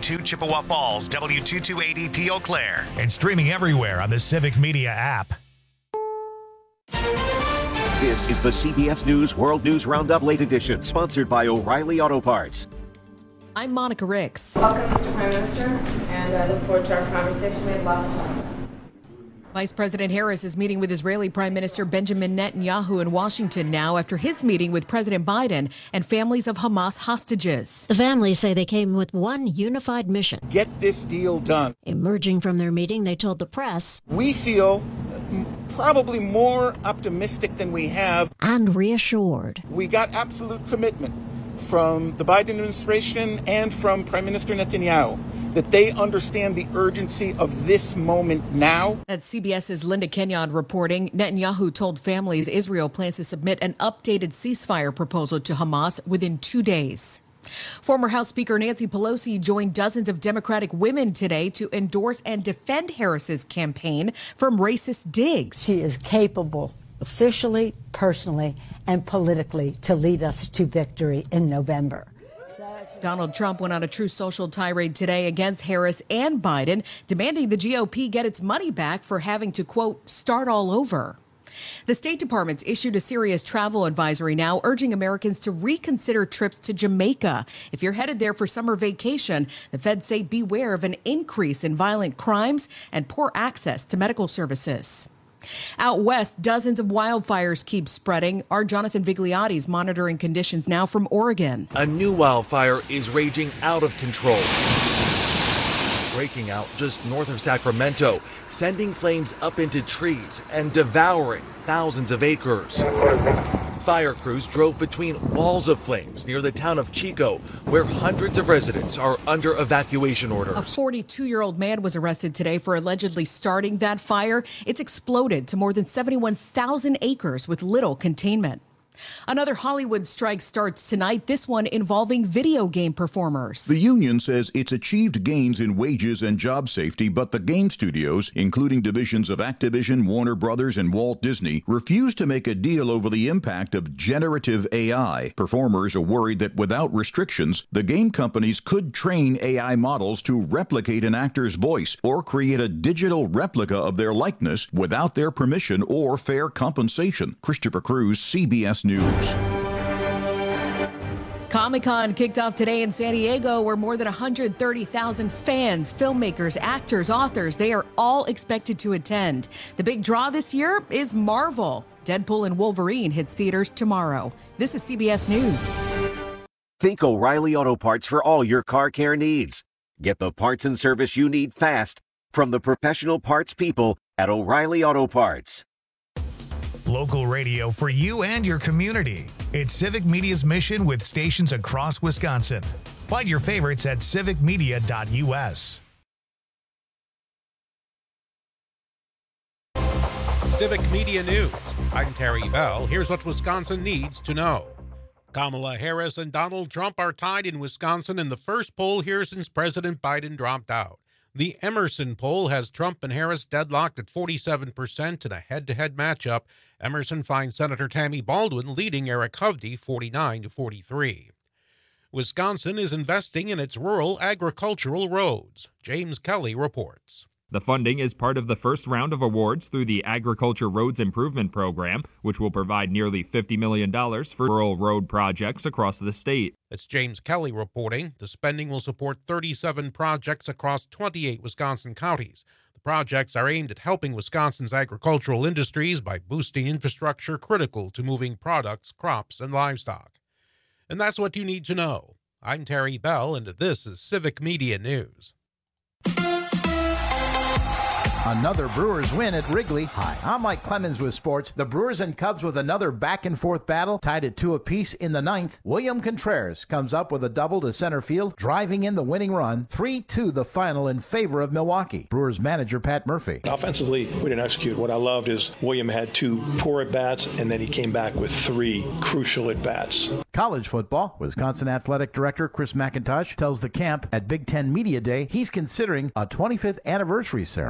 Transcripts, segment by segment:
W2 Chippewa Falls, W2280P Eau Claire. And streaming everywhere on the Civic Media app. This is the CBS News World News Roundup Late Edition, sponsored by O'Reilly Auto Parts. I'm Monica Ricks. Welcome, Mr. Prime Minister, and I look forward to our conversation. We have lots to talk about. Vice President Harris is meeting with Israeli Prime Minister Benjamin Netanyahu in Washington now after his meeting with President Biden and families of Hamas hostages. The families say they came with one unified mission. Get this deal done. Emerging from their meeting, they told the press, we feel probably more optimistic than we have. And reassured. We got absolute commitment from the Biden administration and from Prime Minister Netanyahu that they understand the urgency of this moment now. That's CBS's Linda Kenyon reporting. Netanyahu told families Israel plans to submit an updated ceasefire proposal to Hamas within 2 days. Former House Speaker Nancy Pelosi joined dozens of Democratic women today to endorse and defend Harris's campaign from racist digs. She is capable, officially, personally, and politically, to lead us to victory in November. Donald Trump went on a Truth Social tirade today against Harris and Biden, demanding the GOP get its money back for having to, quote, start all over. The State Department's issued a serious travel advisory now, urging Americans to reconsider trips to Jamaica. If you're headed there for summer vacation, the feds say beware of an increase in violent crimes and poor access to medical services. Out west, dozens of wildfires keep spreading. Our Jonathan Vigliotti's monitoring conditions now from Oregon. A new wildfire is raging out of control, breaking out just north of Sacramento, sending flames up into trees and devouring thousands of acres. Fire crews drove between walls of flames near the town of Chico, where hundreds of residents are under evacuation orders. A 42-year-old man was arrested today for allegedly starting that fire. It's exploded to more than 71,000 acres with little containment. Another Hollywood strike starts tonight, this one involving video game performers. The union says it's achieved gains in wages and job safety, but the game studios, including divisions of Activision, Warner Brothers, and Walt Disney, refuse to make a deal over the impact of generative AI. Performers are worried that without restrictions, the game companies could train AI models to replicate an actor's voice or create a digital replica of their likeness without their permission or fair compensation. Christopher Cruz, CBS News. Comic-Con kicked off today in San Diego, where more than 130,000 fans, filmmakers, actors, authors, they are all expected to attend. The big draw this year is Marvel. Deadpool and Wolverine hits theaters tomorrow. This is CBS News. Think O'Reilly Auto Parts for all your car care needs. Get the parts and service you need fast from the professional parts people at O'Reilly Auto Parts. Local radio for you and your community. It's Civic Media's mission with stations across Wisconsin. Find your favorites at civicmedia.us. Civic Media News. I'm Terry Bell. Here's what Wisconsin needs to know. Kamala Harris and Donald Trump are tied in Wisconsin in the first poll here since President Biden dropped out. The Emerson poll has Trump and Harris deadlocked at 47% in a head-to-head matchup. Emerson finds Senator Tammy Baldwin leading Eric Hovde 49-43. Wisconsin is investing in its rural agricultural roads. James Kelly reports. The funding is part of the first round of awards through the Agriculture Roads Improvement Program, which will provide nearly $50 million for rural road projects across the state. It's James Kelly reporting. The spending will support 37 projects across 28 Wisconsin counties. The projects are aimed at helping Wisconsin's agricultural industries by boosting infrastructure critical to moving products, crops, and livestock. And that's what you need to know. I'm Terry Bell, and this is Civic Media News. Another Brewers win at Wrigley. Hi, I'm Mike Clemens with sports. The Brewers and Cubs with another back-and-forth battle, tied at 2 apiece in the ninth. William Contreras comes up with a double to center field, driving in the winning run. 3-2 the final in favor of Milwaukee. Brewers manager Pat Murphy. Offensively, we didn't execute. What I loved is William had 2 poor at-bats, and then he came back with 3 crucial at-bats. College football. Wisconsin Athletic Director Chris McIntosh tells the camp at Big Ten Media Day he's considering a 25th anniversary ceremony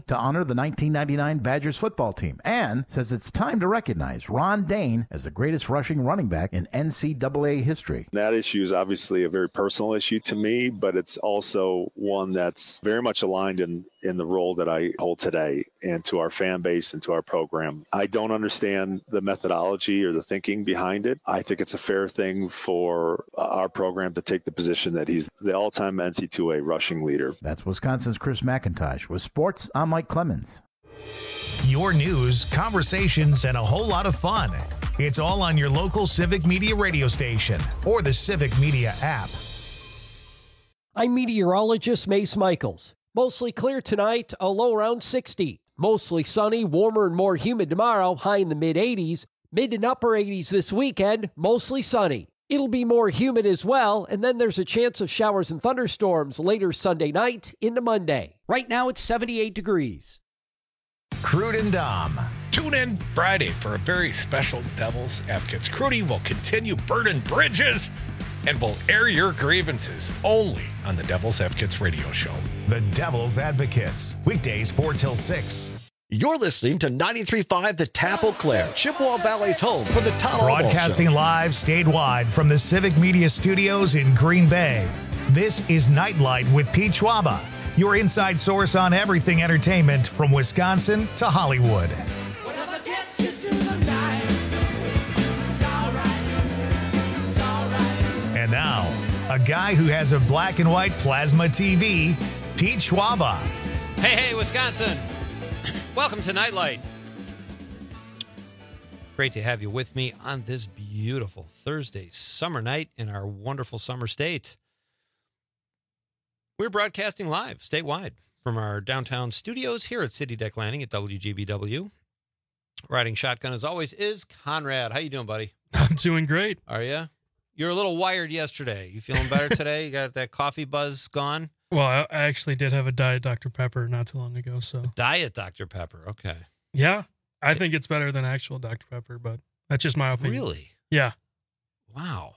to honor the 1999 Badgers football team and says it's time to recognize Ron Dane as the greatest rushing running back in NCAA history. That issue is obviously a very personal issue to me, but it's also one that's very much aligned in the role that I hold today and to our fan base and to our program. I don't understand the methodology or the thinking behind it. I think it's a fair thing for our program to take the position that he's the all-time NC2A rushing leader. That's Wisconsin's Chris McIntosh. With sports, I'm Mike Clemens. Your news, conversations, and a whole lot of fun. It's all on your local Civic Media radio station or the Civic Media app. I'm meteorologist Mace Michaels. Mostly clear tonight, a low around 60. Mostly sunny, warmer and more humid tomorrow, high in the mid-80s. Mid and upper 80s this weekend, mostly sunny. It'll be more humid as well, and then there's a chance of showers and thunderstorms later Sunday night into Monday. Right now it's 78 degrees. Crude and Dom. Tune in Friday for a very special Devil's Advocates. Crudy will continue burning bridges and will air your grievances only on the Devil's Advocates radio show. The Devil's Advocates, weekdays 4 till 6. You're listening to 93.5 The Tap Eau Claire, Chippewa Valley's home for the Todd Almo Broadcasting Show. live statewide from the Civic Media Studios in Green Bay. This is Nightlight with Pete Schwaba, your inside source on everything entertainment from Wisconsin to Hollywood. And now, a guy who has a black and white plasma TV, Pete Schwaba. Hey, Wisconsin. Welcome to Nightlight. Great to have you with me on this beautiful Thursday summer night in our wonderful summer state. We're broadcasting live statewide from our downtown studios here at City Deck Landing at WGBW. Riding shotgun, as always, is Conrad. How you doing, buddy? I'm doing great. Are you? You're a little wired yesterday. You feeling better today? You got that coffee buzz gone? Well, I actually did have a Diet Dr. Pepper not too long ago. So Diet Dr. Pepper, okay. Yeah, I think it's better than actual Dr. Pepper, but that's just my opinion. Really? Yeah. Wow.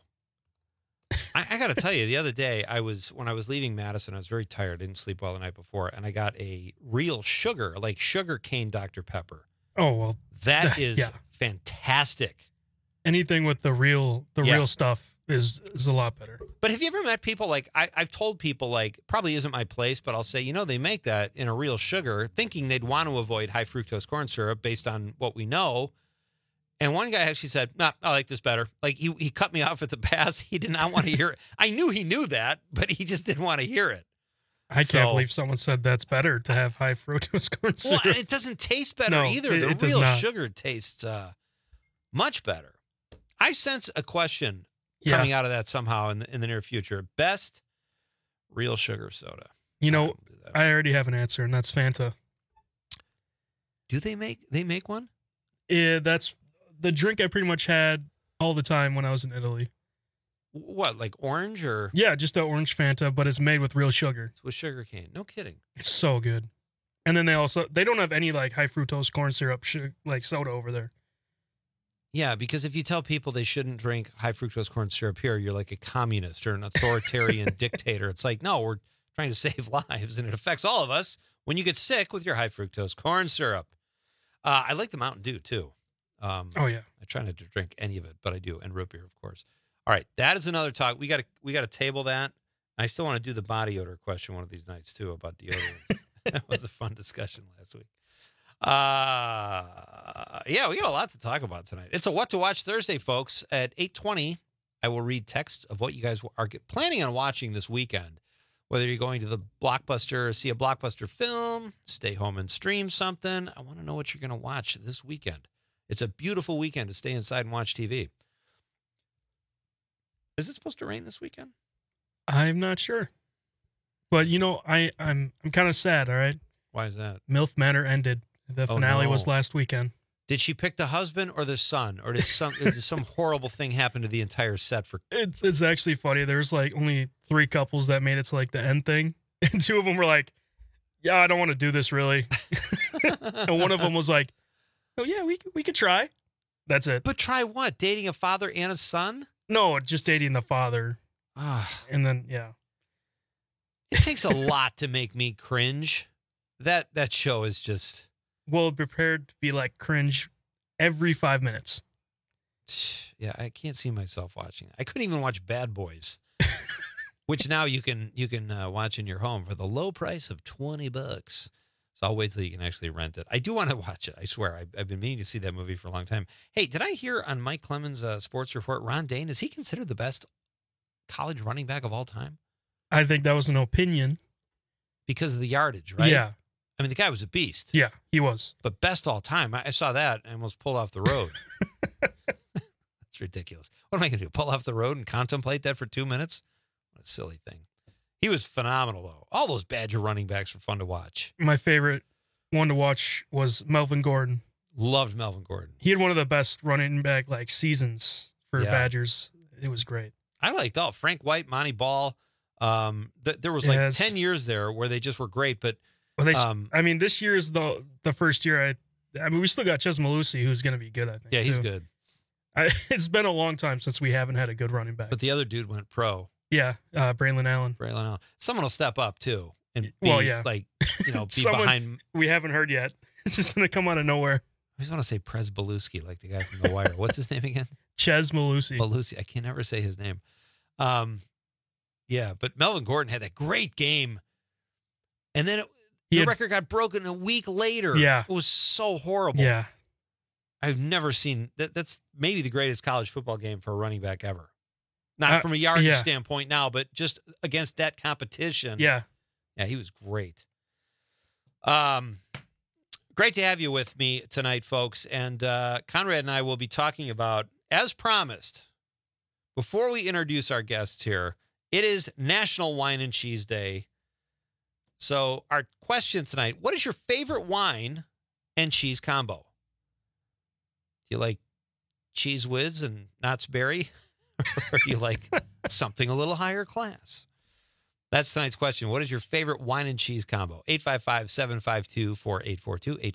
I got to tell you, the other day, when I was leaving Madison, I was very tired. I didn't sleep well the night before, and I got a real sugar, like sugar cane Dr. Pepper. Oh, well. That is fantastic. Anything with the real stuff is a lot better. But have you ever met people, like, I've told people, like, probably isn't my place, but I'll say, they make that in a real sugar, thinking they'd want to avoid high fructose corn syrup based on what we know. And one guy actually said, "Nah, I like this better." Like, he cut me off at the pass. He did not want to hear it. I knew he knew that, but he just didn't want to hear it. I can't believe someone said that's better to have high fructose corn syrup. Well, it doesn't taste better either. The real sugar tastes much better. I sense a question coming out of that somehow in the near future. Best real sugar soda. I already have an answer, and that's Fanta. Do they make one? Yeah, that's the drink I pretty much had all the time when I was in Italy. What, like orange or? Yeah, just an orange Fanta, but it's made with real sugar. It's with sugar cane. No kidding. It's so good. And then they don't have any like high fructose corn syrup like soda over there. Yeah, because if you tell people they shouldn't drink high fructose corn syrup here, you're like a communist or an authoritarian dictator. It's like, no, we're trying to save lives, and it affects all of us when you get sick with your high fructose corn syrup. I like the Mountain Dew, too. Oh, yeah. I try not to drink any of it, but I do, and root beer, of course. All right, that is another talk. We got to table that. I still want to do the body odor question one of these nights, too, about deodorant. That was a fun discussion last week. Yeah, we got a lot to talk about tonight. It's a What to Watch Thursday, folks. At 8:20, I will read texts of what you guys are planning on watching this weekend. Whether you're going to the Blockbuster, see a Blockbuster film, stay home and stream something. I want to know what you're going to watch this weekend. It's a beautiful weekend to stay inside and watch TV. Is it supposed to rain this weekend? I'm not sure. But, I'm kind of sad, all right? Why is that? MILF Manor ended. The finale was last weekend. Did she pick the husband or the son? Or did some horrible thing happen to the entire set? It's actually funny. There's like only 3 couples that made it to like the end thing. And 2 of them were like, yeah, I don't want to do this really. And one of them was like, oh yeah, we could try. That's it. But try what? Dating a father and a son? No, just dating the father. And then, yeah. It takes a lot to make me cringe. That show is just... Well prepared to be like cringe every 5 minutes. Yeah, I can't see myself watching it. I couldn't even watch Bad Boys, which now you can watch in your home for the low price of $20. So I'll wait till you can actually rent it. I do want to watch it. I swear. I've been meaning to see that movie for a long time. Hey, did I hear on Mike Clemens' sports report, Ron Dayne, is he considered the best college running back of all time? I think that was an opinion. Because of the yardage, right? Yeah. I mean, the guy was a beast. Yeah, he was. But best all time. I saw that and almost pulled off the road. That's ridiculous. What am I going to do? Pull off the road and contemplate that for 2 minutes? What a silly thing. He was phenomenal, though. All those Badger running backs were fun to watch. My favorite one to watch was Melvin Gordon. Loved Melvin Gordon. He had one of the best running back seasons for Badgers. It was great. I liked all Frank White, Monty Ball. There was 10 years there where they just were great, but this year is the first year. I mean, we still got Ches Malusi, who's going to be good. I think. Yeah, he's good. It's been a long time since we haven't had a good running back. But the other dude went pro. Yeah, Braylon Allen. Someone will step up too, and be, be behind. We haven't heard yet. It's just going to come out of nowhere. I just want to say Prez Belusky, like the guy from The Wire. What's his name again? Ches Malusi. Malusi. I can never say his name. Yeah, but Melvin Gordon had that great game. And then the record got broken a week later. Yeah. It was so horrible. Yeah. I've never seen that. That's maybe the greatest college football game for a running back ever. Not from a yardage standpoint now, but just against that competition. Yeah. Yeah, he was great. Great to have you with me tonight, folks. And Conrad and I will be talking about, as promised, before we introduce our guests here, it is National Wine and Cheese Day. So our question tonight, what is your favorite wine and cheese combo? Do you like Cheese Whiz and Knott's Berry? Or do you like something a little higher class? That's tonight's question. What is your favorite wine and cheese combo? 855-752-4842,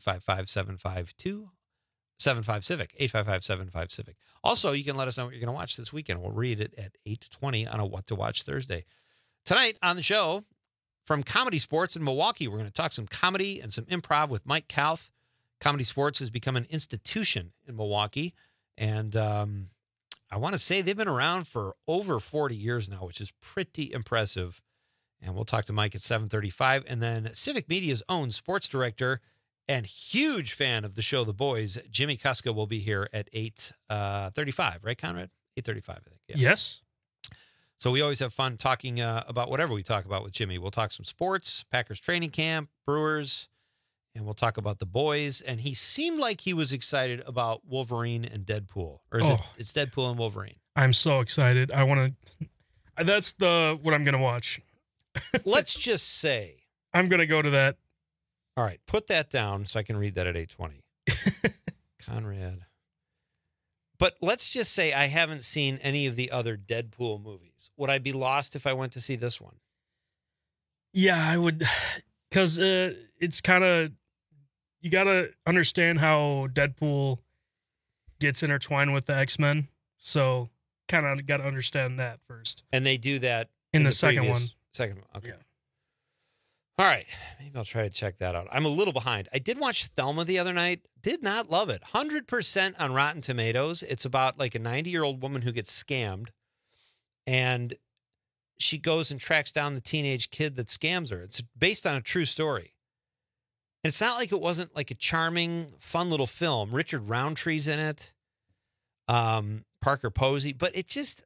855-752-75-CIVIC, 855-75-CIVIC. Also, you can let us know what you're going to watch this weekend. We'll read it at 8:20 on a What to Watch Thursday. Tonight on the show, from Comedy Sports in Milwaukee, we're going to talk some comedy and some improv with Mike Kauth. Comedy Sports has become an institution in Milwaukee, and I want to say they've been around for over 40 years now, which is pretty impressive. And we'll talk to Mike at 7:35. And then Civic Media's own sports director and huge fan of the show The Boys, Jimmy Kuska, will be here at 8:35, right, Conrad? 8:35, I think. Yeah. Yes. So we always have fun talking about whatever we talk about with Jimmy. We'll talk some sports, Packers training camp, Brewers, and we'll talk about The Boys. And he seemed like he was excited about Wolverine and Deadpool. Or is it's Deadpool and Wolverine? I'm so excited. I want to... That's what I'm going to watch. Let's just say... I'm going to go to that. All right, put that down so I can read that at 8:20. Conrad. But let's just say I haven't seen any of the other Deadpool movies. Would I be lost if I went to see this one? Yeah, I would. Because it's kind of... You got to understand how Deadpool gets intertwined with the X-Men. So kind of got to understand that first. And they do that in the second one. Second one, okay. Yeah. All right. Maybe I'll try to check that out. I'm a little behind. I did watch Thelma the other night. Did not love it. 100% on Rotten Tomatoes. It's about like a 90-year-old woman who gets scammed. And she goes and tracks down the teenage kid that scams her. It's based on a true story. And it's not like it wasn't like a charming, fun little film. Richard Roundtree's in it. Parker Posey. But it just,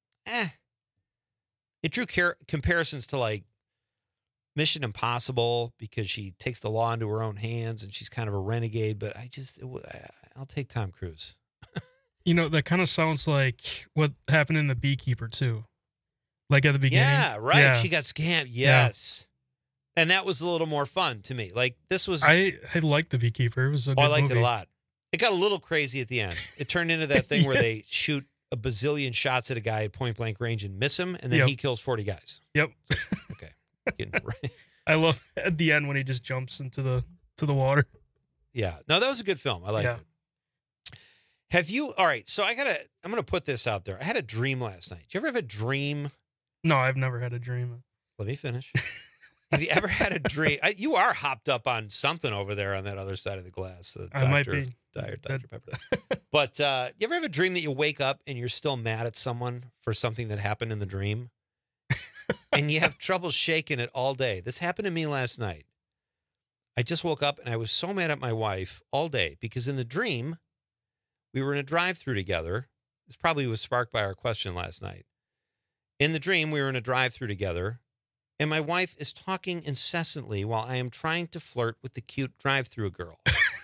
It drew comparisons to like Mission Impossible because she takes the law into her own hands and she's kind of a renegade. But I'll take Tom Cruise. That kind of sounds like what happened in The Beekeeper too. Like at the beginning. Yeah, right. Yeah. She got scammed. Yes. Yeah. And that was a little more fun to me. Like this was. I liked The Beekeeper. It was a good movie. I liked it a lot. It got a little crazy at the end. It turned into that thing where they shoot a bazillion shots at a guy at point blank range and miss him, and then he kills 40 guys. Yep. Okay. Right. I love at the end when he just jumps into the water. Yeah. No, that was a good film. I liked it. Have you? All right. So I'm gonna put this out there. I had a dream last night. Did you ever have a dream? No, I've never had a dream. Let me finish. Have you ever had a dream? You are hopped up on something over there on that other side of the glass. I might be. Dr. Pepper. But you ever have a dream that you wake up and you're still mad at someone for something that happened in the dream? And you have trouble shaking it all day. This happened to me last night. I just woke up and I was so mad at my wife all day because in the dream, we were in a drive-thru together. This probably was sparked by our question last night. In the dream, we were in a drive-thru together. And my wife is talking incessantly while I am trying to flirt with the cute drive-thru girl.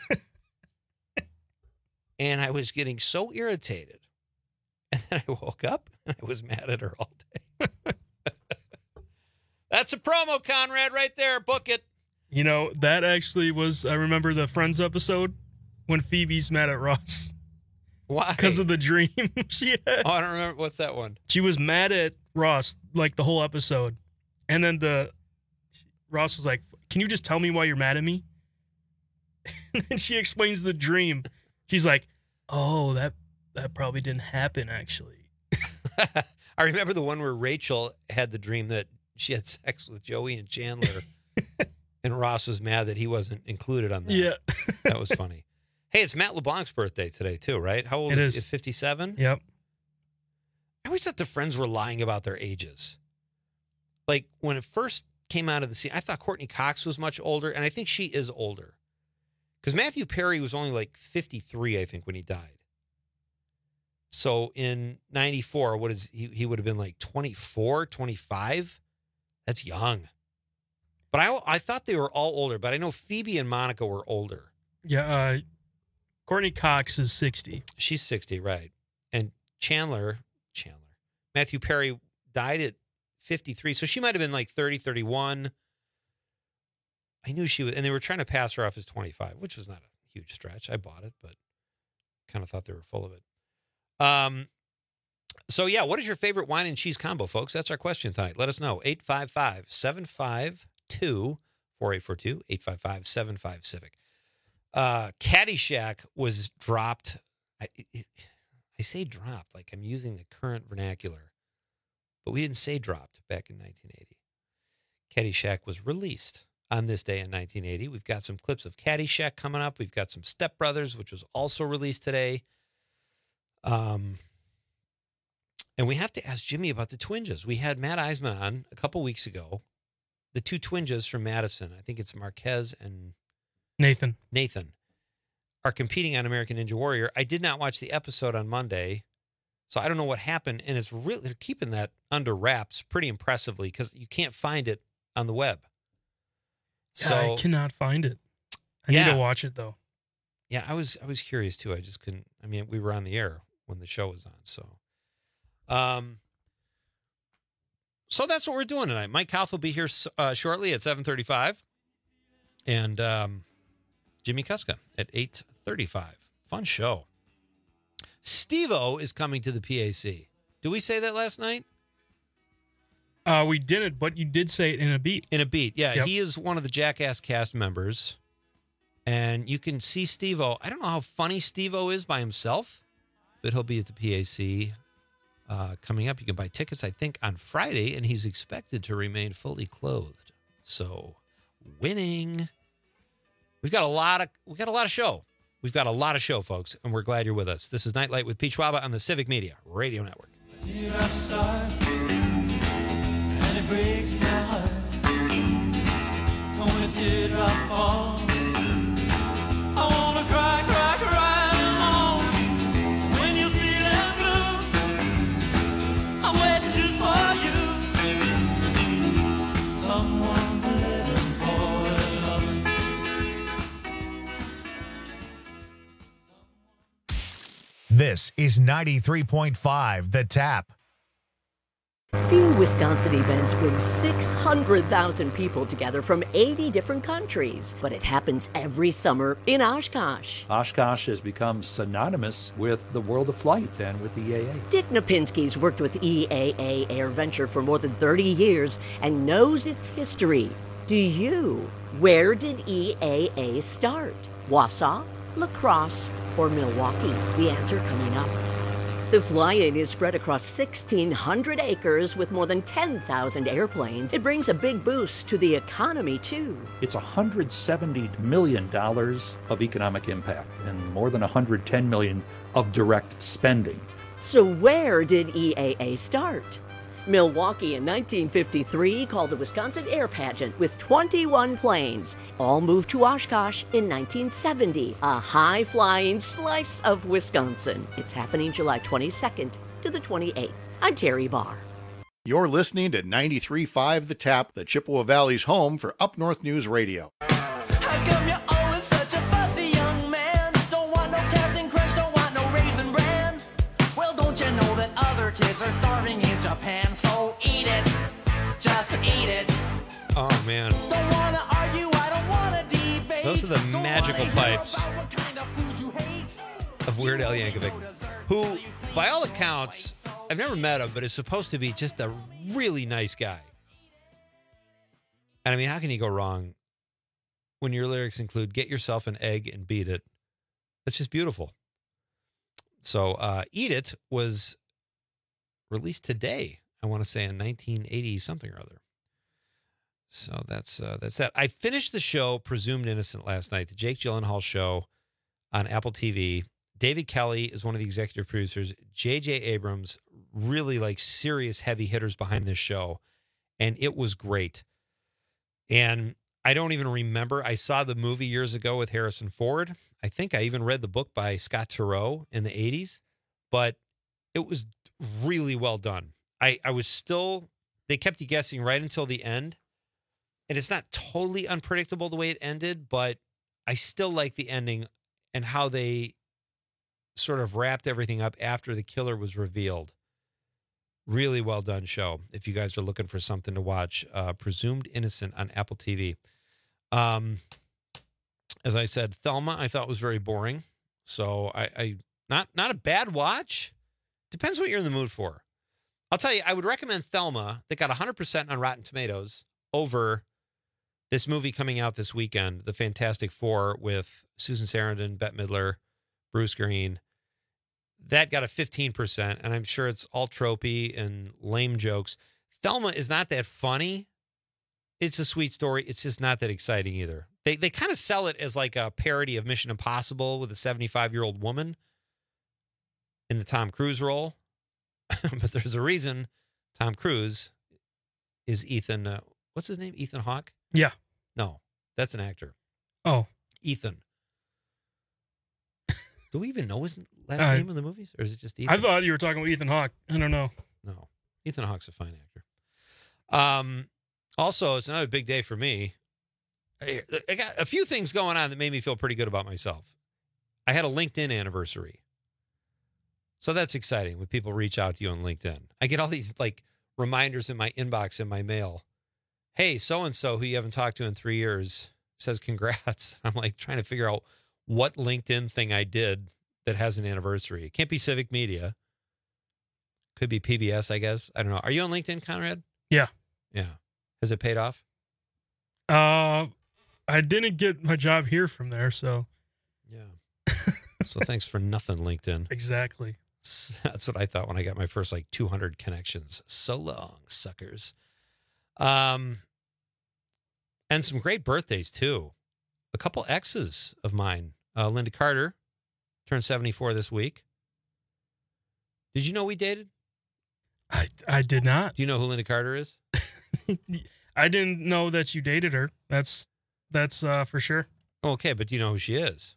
And I was getting so irritated. And then I woke up and I was mad at her all day. That's a promo, Conrad, right there. Book it. You know, that actually was, I remember the Friends episode when Phoebe's mad at Ross. Why? Because of the dream she had. Oh, I don't remember. What's that one? She was mad at Ross, like the whole episode. And then Ross was like, "Can you just tell me why you're mad at me?" And then she explains the dream. She's like, "Oh, that probably didn't happen, actually." I remember the one where Rachel had the dream that she had sex with Joey and Chandler, and Ross was mad that he wasn't included on that. Yeah. That was funny. Hey, it's Matt LeBlanc's birthday today, too, right? How old is he? 57? Yep. I always thought the Friends were lying about their ages. Like, when it first came out of the scene, I thought Courtney Cox was much older, and I think she is older. Because Matthew Perry was only like 53, I think, when he died. So in 94, what is he would have been like 24, 25? That's young. But I thought they were all older, but I know Phoebe and Monica were older. Yeah, Courtney Cox is 60. She's 60, right. And Matthew Perry died at 53, so she might have been like 30, 31. I knew she was, and they were trying to pass her off as 25, which was not a huge stretch. I bought it, but kind of thought they were full of it. So yeah, what is your favorite wine and cheese combo, folks? That's our question tonight. Let us know. 855-752-4842, 855-75-CIVIC. Caddyshack was dropped. I say dropped, like I'm using the current vernacular, but we didn't say dropped back in 1980. Caddyshack was released on this day in 1980. We've got some clips of Caddyshack coming up. We've got some Step Brothers, which was also released today. And we have to ask Jimmy about the Twinges. We had Matt Eisman on a couple weeks ago. The two Twinges from Madison, I think it's Marquez and Nathan, are competing on American Ninja Warrior. I did not watch the episode on Monday, so I don't know what happened. And it's really, they're keeping that under wraps pretty impressively because you can't find it on the web. So I cannot find it. I need to watch it though. Yeah, I was curious too. I just couldn't. I mean, we were on the air when the show was on, so. So that's what we're doing tonight. Mike Houth will be here shortly at 7:35, and Jimmy Kuska at 8:35. Fun show. Steve-O is coming to the PAC. Did we say that last night? We didn't, but you did say it in a beat. In a beat, yeah. Yep. He is one of the Jackass cast members, and you can see Steve-O. I don't know how funny Steve-O is by himself, but he'll be at the PAC coming up. You can buy tickets, I think, on Friday, and he's expected to remain fully clothed. So, winning. We've got a lot of show. We've got a lot of show, folks, and we're glad you're with us. This is Nightlight with Pete Schwaba on the Civic Media Radio Network. And it breaks my heart. When it did I fall, I wanna cry alone. When you're feeling blue, I'm waiting just for you. Someone's living for love. This is 93.5 The Tap. Few Wisconsin events bring 600,000 people together from 80 different countries, but it happens every summer in Oshkosh. Oshkosh has become synonymous with the world of flight and with EAA. Dick Napinski's worked with EAA AirVenture for more than 30 years and knows its history. Do you? Where did EAA start? Wausau, La Crosse, or Milwaukee? The answer coming up. The fly-in is spread across 1,600 acres with more than 10,000 airplanes. It brings a big boost to the economy, too. It's $170 million of economic impact and more than $110 million of direct spending. So where did EAA start? Milwaukee in 1953 called the Wisconsin Air Pageant with 21 planes. All moved to Oshkosh in 1970, a high-flying slice of Wisconsin. It's happening July 22nd to the 28th. I'm Terry Barr. You're listening to 93.5 The Tap, the Chippewa Valley's home for Up North News Radio. How come you're always such a fussy young man? Don't want no Captain Crunch, don't want no Raisin Bran. Well, don't you know that other kids are starving in Japan? So eat it, just eat it. Oh, man. Don't wanna argue, I don't wanna debate. Those are the magical pipes of Weird Al Yankovic, who, by all accounts, I've never met him, but is supposed to be just a really nice guy. And I mean, how can you go wrong when your lyrics include "get yourself an egg and beat it"? That's just beautiful. So, "Eat It" was released today, I want to say in 1980 something or other. So that's that. I finished the show Presumed Innocent last night, the Jake Gyllenhaal show on Apple TV. David Kelly is one of the executive producers. J.J. Abrams, really like serious heavy hitters behind this show. And it was great. And I don't even remember. I saw the movie years ago with Harrison Ford. I think I even read the book by Scott Turow in the 80s. But it was really well done. I was still, they kept you guessing right until the end. And it's not totally unpredictable the way it ended, but I still like the ending and how they sort of wrapped everything up after the killer was revealed. Really well done show. If you guys are looking for something to watch, Presumed Innocent on Apple TV. As I said, Thelma I thought was very boring. So I not a bad watch. Depends what you're in the mood for. I'll tell you, I would recommend Thelma that got 100% on Rotten Tomatoes over this movie coming out this weekend, The Fantastic Four, with Susan Sarandon, Bette Midler, Bruce Green. That got a 15%, and I'm sure it's all tropey and lame jokes. Thelma is not that funny. It's a sweet story. It's just not that exciting either. They kind of sell it as like a parody of Mission Impossible with a 75-year-old woman in the Tom Cruise role. But there's a reason Tom Cruise is Ethan. What's his name? Ethan Hawke? Yeah. No, that's an actor. Oh. Ethan. Do we even know his last name in the movies? Or is it just Ethan? I thought you were talking about Ethan Hawke. I don't know. No. Ethan Hawke's a fine actor. Also, it's another big day for me. I got a few things going on that made me feel pretty good about myself. I had a LinkedIn anniversary. So that's exciting when people reach out to you on LinkedIn. I get all these like reminders in my inbox in my mail. Hey, so-and-so who you haven't talked to in 3 years says congrats. I'm like trying to figure out what LinkedIn thing I did that has an anniversary. It can't be Civic Media. Could be PBS, I guess. I don't know. Are you on LinkedIn, Conrad? Yeah. Yeah. Has it paid off? I didn't get my job here from there, so. Yeah. So thanks for nothing, LinkedIn. Exactly. That's what I thought when I got my first like 200 connections. So long, suckers. And some great birthdays too. A couple exes of mine. Linda Carter turned 74 this week. Did you know we dated? I did not. Do you know who Linda Carter is? I didn't know that you dated her. That's for sure. Okay, but do you know who she is?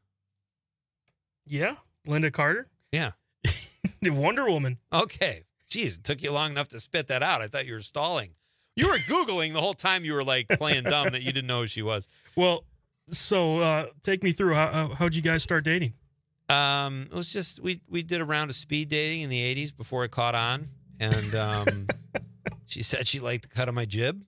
Yeah, Linda Carter. Yeah. Wonder Woman. Okay. Jeez, it took you long enough to spit that out. I thought you were stalling. You were Googling the whole time you were like playing dumb that you didn't know who she was. Well, so take me through. How'd you guys start dating? It was just, we did a round of speed dating in the 80s before it caught on. And she said she liked the cut of my jib,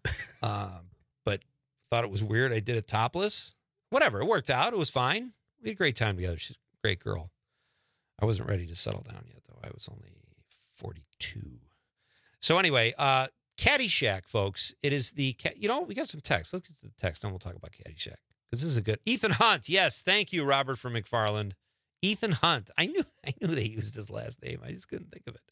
but thought it was weird I did it topless. Whatever, it worked out. It was fine. We had a great time together. She's a great girl. I wasn't ready to settle down yet, though. I was only 42. So anyway, Caddyshack, folks. It is the, we got some text. Let's get to the text, and we'll talk about Caddyshack. Because this is a good, Ethan Hunt. Yes, thank you, Robert from McFarland. Ethan Hunt. I knew they used his last name. I just couldn't think of it.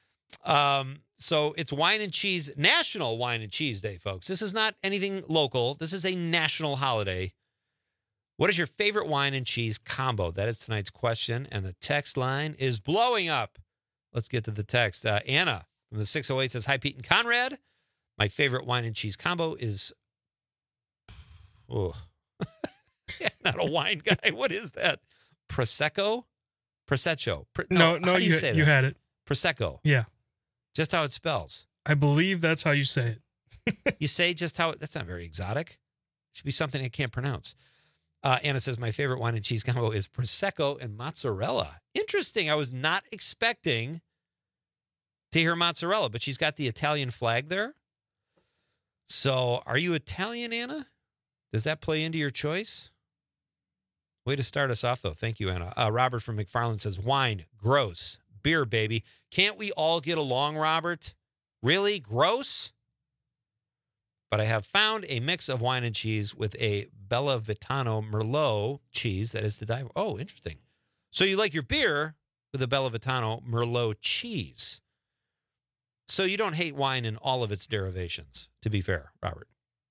So it's Wine and Cheese, National Wine and Cheese Day, folks. This is not anything local. This is a national holiday. What is your favorite wine and cheese combo? That is tonight's question, and the text line is blowing up. Let's get to the text. Anna from the 608 says, hi, Pete and Conrad. My favorite wine and cheese combo is, not a wine guy. What is that? Prosecco? No, how do you say you that? had it. Prosecco. Yeah. Just how it spells. I believe that's how you say it. You say just how that's not very exotic. It should be something I can't pronounce. Anna says, my favorite wine and cheese combo is Prosecco and mozzarella. Interesting. I was not expecting to hear mozzarella, but she's got the Italian flag there. So are you Italian, Anna? Does that play into your choice? Way to start us off, though. Thank you, Anna. Robert from McFarland says, wine, gross. Beer, baby. Can't we all get along, Robert? Really? Gross? But I have found a mix of wine and cheese with a Bella Vitano Merlot cheese that is to die for. Oh, interesting. So you like your beer with a Bella Vitano Merlot cheese. So you don't hate wine in all of its derivations, to be fair, Robert.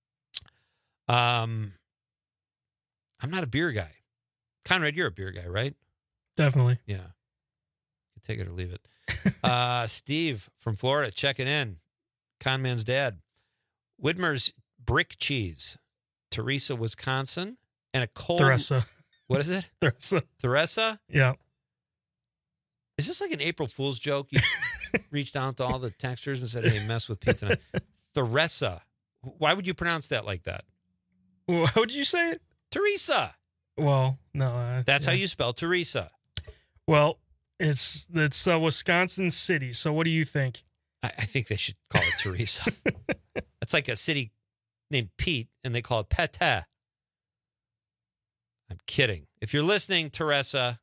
I'm not a beer guy. Conrad, you're a beer guy, right? Definitely. Yeah. Take it or leave it. Steve from Florida checking in. Conman's dad. Widmer's brick cheese. Teresa, Wisconsin. And a cold. Theresa. What is it? Theresa. Theresa? Yeah. Is this like an April Fool's joke? You reached out to all the texters and said, hey, mess with Pete tonight. Theresa. Why would you pronounce that like that? Well, how would you say it? Teresa. Well, no. That's how you spell Teresa. Well, it's Wisconsin City. So what do you think? I think they should call it Teresa. It's like a city named Pete, and they call it Pete. I'm kidding. If you're listening, Theresa?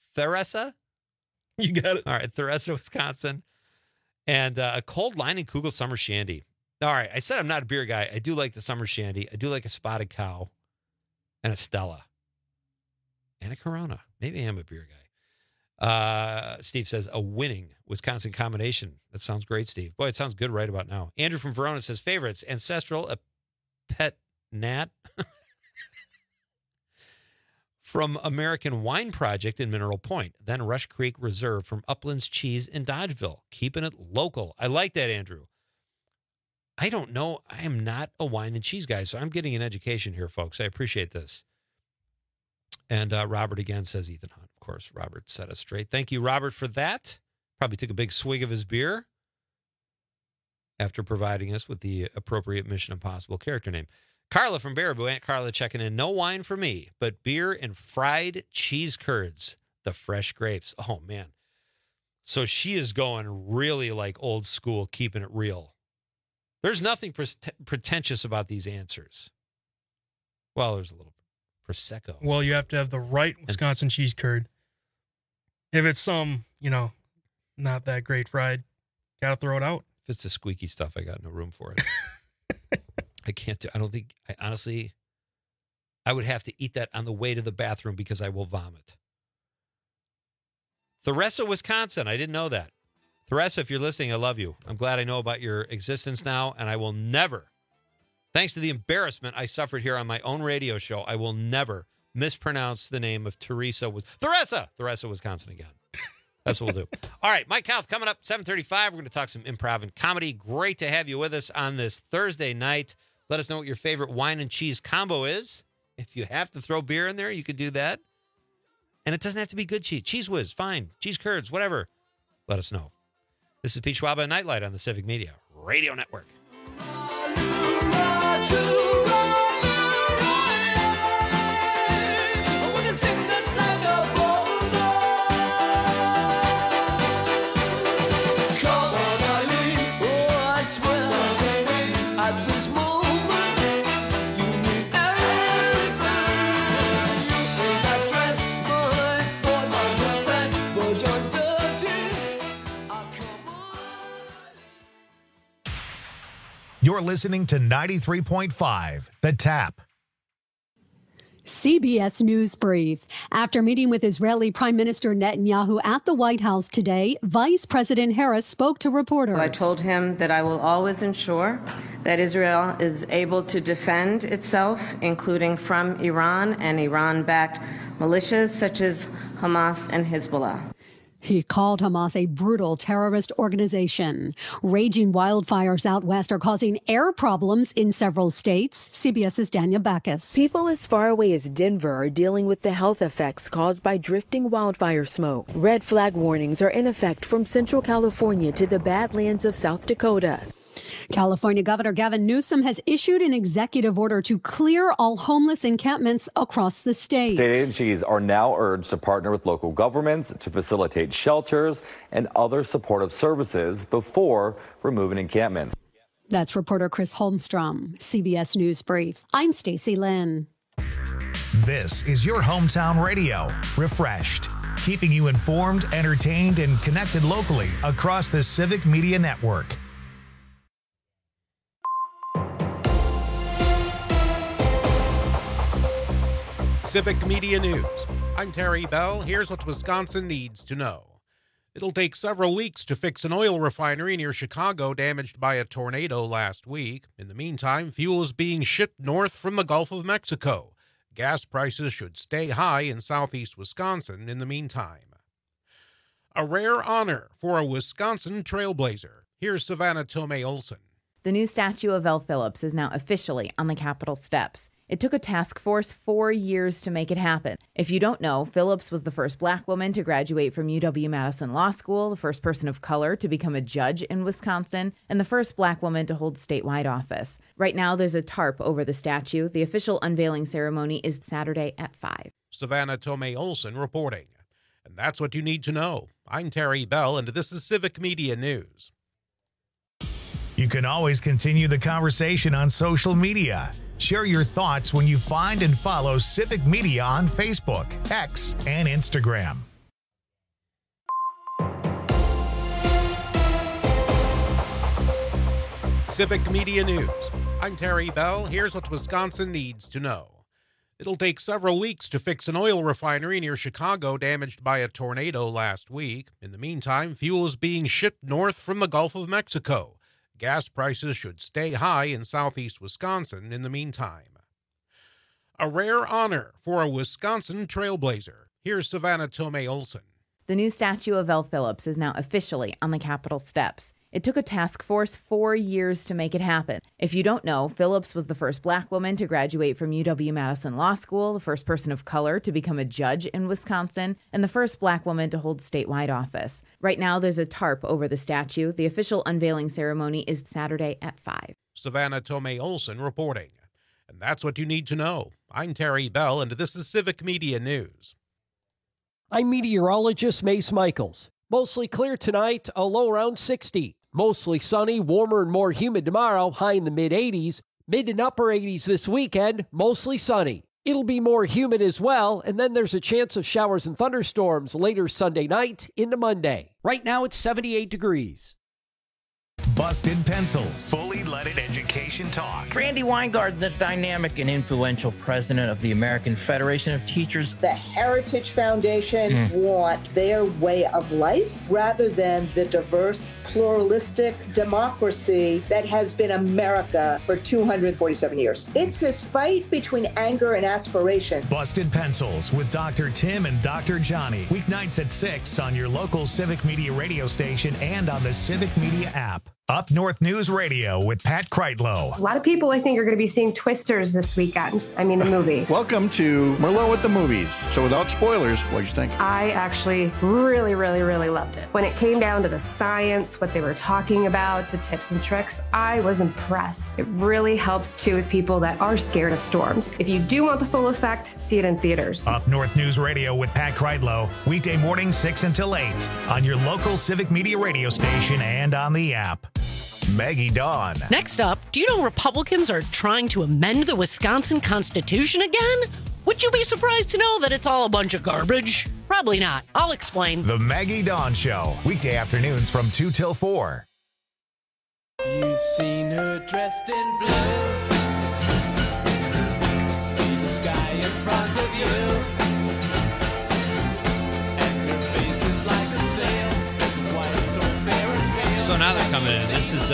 You got it. All right, Theresa, Wisconsin. And a cold Leinenkugel summer shandy. All right, I said I'm not a beer guy. I do like the summer shandy. I do like a Spotted Cow and a Stella. And a Corona. Maybe I am a beer guy. Steve says, a winning Wisconsin combination. That sounds great, Steve. Boy, it sounds good right about now. Andrew from Verona says, favorites, Ancestral, a Pet Nat from American Wine Project in Mineral Point. Then Rush Creek Reserve from Uplands Cheese in Dodgeville. Keeping it local. I like that, Andrew. I don't know. I am not a wine and cheese guy, so I'm getting an education here, folks. I appreciate this. And Robert again says Ethan Hunt. Of course, Robert set us straight. Thank you, Robert, for that. Probably took a big swig of his beer after providing us with the appropriate Mission Impossible character name. Carla from Baraboo. Aunt Carla checking in. No wine for me, but beer and fried cheese curds. The fresh grapes. Oh, man. So she is going really like old school, keeping it real. There's nothing pretentious about these answers. Well, there's a little Prosecco. Well, you have to have the right Wisconsin cheese curd. If it's some, not that great fried, gotta throw it out. If it's the squeaky stuff, I got no room for it. I can't do. I don't think. I would have to eat that on the way to the bathroom because I will vomit. Theresa, Wisconsin. I didn't know that. Theresa, if you're listening, I love you. I'm glad I know about your existence now, and I will never, thanks to the embarrassment I suffered here on my own radio show, I will never mispronounce the name of Theresa, Wisconsin again. That's what we'll do. All right, Mike Houth coming up 7:35. We're going to talk some improv and comedy. Great to have you with us on this Thursday night. Let us know what your favorite wine and cheese combo is. If you have to throw beer in there, you could do that. And it doesn't have to be good cheese. Cheese Whiz, fine. Cheese curds, whatever. Let us know. This is Pete Schwab at Nightlight on the Civic Media Radio Network. You're listening to 93.5, The Tap. CBS News Brief. After meeting with Israeli Prime Minister Netanyahu at the White House today, Vice President Harris spoke to reporters. I told him that I will always ensure that Israel is able to defend itself, including from Iran and Iran-backed militias such as Hamas and Hezbollah. He called Hamas a brutal terrorist organization. Raging wildfires out west are causing air problems in several states. CBS's Danya Backus. People as far away as Denver are dealing with the health effects caused by drifting wildfire smoke. Red flag warnings are in effect from Central California to the Badlands of South Dakota. California Governor Gavin Newsom has issued an executive order to clear all homeless encampments across the state. State agencies are now urged to partner with local governments to facilitate shelters and other supportive services before removing encampments. That's reporter Chris Holmstrom, CBS News Brief. I'm Stacey Lynn. This is your hometown radio, Refreshed, keeping you informed, entertained, and connected locally across the Civic Media Network. Civic Media News. I'm Terry Bell. Here's what Wisconsin needs to know. It'll take several weeks to fix an oil refinery near Chicago damaged by a tornado last week. In the meantime, fuel is being shipped north from the Gulf of Mexico. Gas prices should stay high in southeast Wisconsin in the meantime. A rare honor for a Wisconsin trailblazer. Here's Savannah Tomei Olson. The new statue of Elle Phillips is now officially on the Capitol steps. It took a task force 4 years to make it happen. If you don't know, Phillips was the first Black woman to graduate from UW-Madison Law School, the first person of color to become a judge in Wisconsin, and the first Black woman to hold statewide office. Right now, there's a tarp over the statue. The official unveiling ceremony is Saturday at 5. Savannah Tomei Olson reporting. And that's what you need to know. I'm Terry Bell, and this is Civic Media News. You can always continue the conversation on social media. Share your thoughts when you find and follow Civic Media on Facebook, X, and Instagram. Civic Media News. I'm Terry Bell. Here's what Wisconsin needs to know. It'll take several weeks to fix an oil refinery near Chicago damaged by a tornado last week. In the meantime, fuel is being shipped north from the Gulf of Mexico. Gas prices should stay high in southeast Wisconsin in the meantime. A rare honor for a Wisconsin trailblazer. Here's Savannah Tomei Olson. The new statue of Elle Phillips is now officially on the Capitol steps. It took a task force 4 years to make it happen. If you don't know, Phillips was the first Black woman to graduate from UW-Madison Law School, the first person of color to become a judge in Wisconsin, and the first Black woman to hold statewide office. Right now, there's a tarp over the statue. The official unveiling ceremony is Saturday at 5. Savannah Tomei Olson reporting. And that's what you need to know. I'm Terry Bell, and this is Civic Media News. I'm meteorologist Mace Michaels. Mostly clear tonight, a low around 60. Mostly sunny, warmer and more humid tomorrow, high in the mid-80s. Mid and upper 80s this weekend, mostly sunny. It'll be more humid as well, and then there's a chance of showers and thunderstorms later Sunday night into Monday. Right now it's 78 degrees. Busted Pencils. Fully leaded education talk. Randy Weingarten, the dynamic and influential president of the American Federation of Teachers. The Heritage Foundation want their way of life rather than the diverse, pluralistic democracy that has been America for 247 years. It's this fight between anger and aspiration. Busted Pencils with Dr. Tim and Dr. Johnny. Weeknights at 6 on your local Civic Media radio station and on the Civic Media app. Up North News Radio with Pat Kreitlow. A lot of people, I think, are going to be seeing Twisters this weekend. I mean, the movie. Welcome to Merlot at the Movies. So without spoilers, what did you think? I actually really loved it. When it came down to the science, what they were talking about, the tips and tricks, I was impressed. It really helps, too, with people that are scared of storms. If you do want the full effect, see it in theaters. Up North News Radio with Pat Kreitlow. Weekday morning 6 until 8 on your local Civic Media radio station and on the app. Maggie Dawn. Next up, do you know Republicans are trying to amend the Wisconsin Constitution again? Would you be surprised to know that it's all a bunch of garbage? Probably not. I'll explain. The Maggie Dawn Show. Weekday afternoons from 2 till 4. You seen her dressed in blue? See the sky in front coming in. This is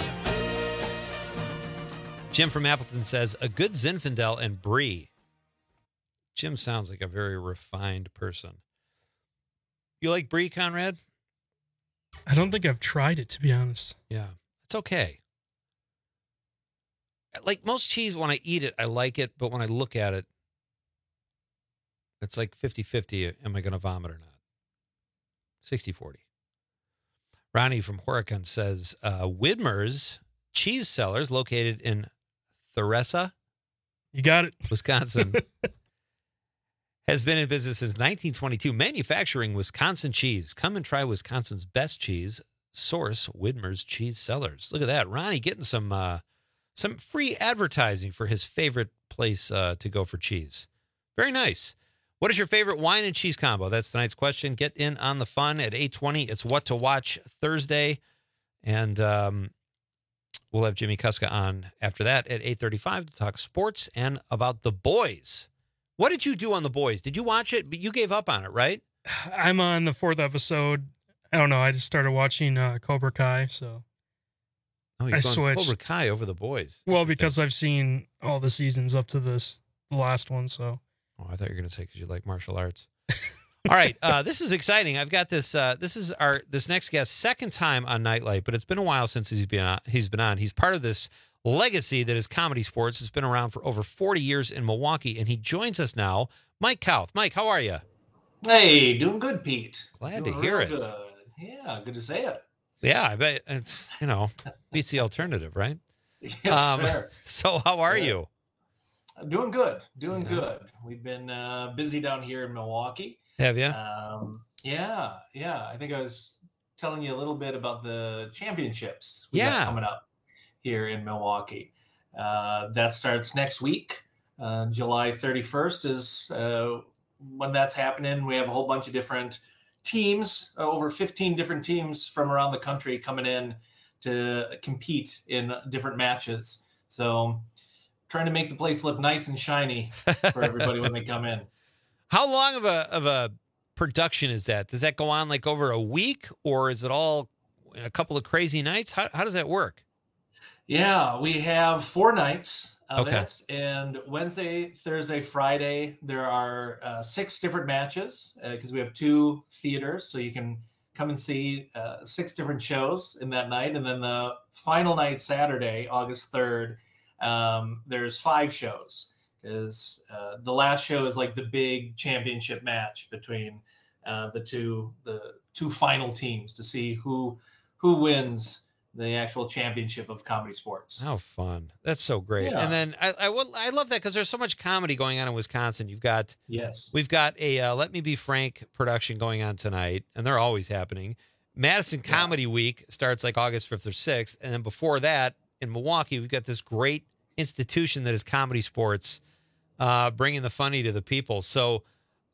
Jim from Appleton says, a good Zinfandel and Brie. Jim sounds like a very refined person. You like Brie, Conrad? I don't think I've tried it, to be honest. Yeah, it's okay. Like most cheese, when I eat it, I like it, but when I look at it, it's like 50-50. Am I going to vomit or not? 60-40. Ronnie from Horicon says, Widmer's Cheese Cellars, located in Theresa. You got it. Wisconsin. Has been in business since 1922, manufacturing Wisconsin cheese. Come and try Wisconsin's best cheese. Source Widmer's Cheese Cellars. Look at that. Ronnie getting some free advertising for his favorite place to go for cheese. Very nice. What is your favorite wine and cheese combo? That's tonight's question. Get in on the fun at 8:20. It's What to Watch Thursday. And we'll have Jimmy Kuska on after that at 8:35 to talk sports and about The Boys. What did you do on The Boys? Did you watch it? But you gave up on it, right? I'm on the 4th episode. I don't know. I just started watching Cobra Kai, so Oh, you're I going switched. Cobra Kai over The Boys. Well, because I've seen all the seasons up to the last one, so. Oh, I thought you were going to say because you like martial arts. All right, this is exciting. I've got this. This is this next guest, second time on Nightlight, but it's been a while since he's been on. He's part of this legacy that is Comedy Sports. It's been around for over 40 years in Milwaukee, and he joins us now. Mike Kauth. Mike, how are you? Hey, doing good, Pete. Glad doing to hear real it. Good. Yeah, good to say it. Yeah, I bet it's beats the alternative, right? Yes, sir. So, how are you? Doing good. Doing good. We've been busy down here in Milwaukee. Have you? Yeah. I think I was telling you a little bit about the championships coming up here in Milwaukee. That starts next week. July 31st is when that's happening. We have a whole bunch of different teams, over 15 different teams from around the country coming in to compete in different matches. So trying to make the place look nice and shiny for everybody when they come in. How long of a production is that? Does that go on like over a week, or is it all a couple of crazy nights? How does that work? Yeah, we have 4 nights of Okay. it, and Wednesday, Thursday, Friday, there are 6 different matches because we have 2 theaters, so you can come and see 6 different shows in that night, and then the final night, Saturday, August 3rd, there's 5 shows. Is the last show is like the big championship match between the two final teams to see who wins the actual championship of Comedy Sports. How fun. That's so great. Yeah. And then I love that because there's so much comedy going on in Wisconsin. We've got a Let Me Be Frank production going on tonight, and they're always happening. Madison Comedy Week starts like August 5th or 6th. And then before that, in Milwaukee, we've got this great institution that is Comedy Sports, bringing the funny to the people. So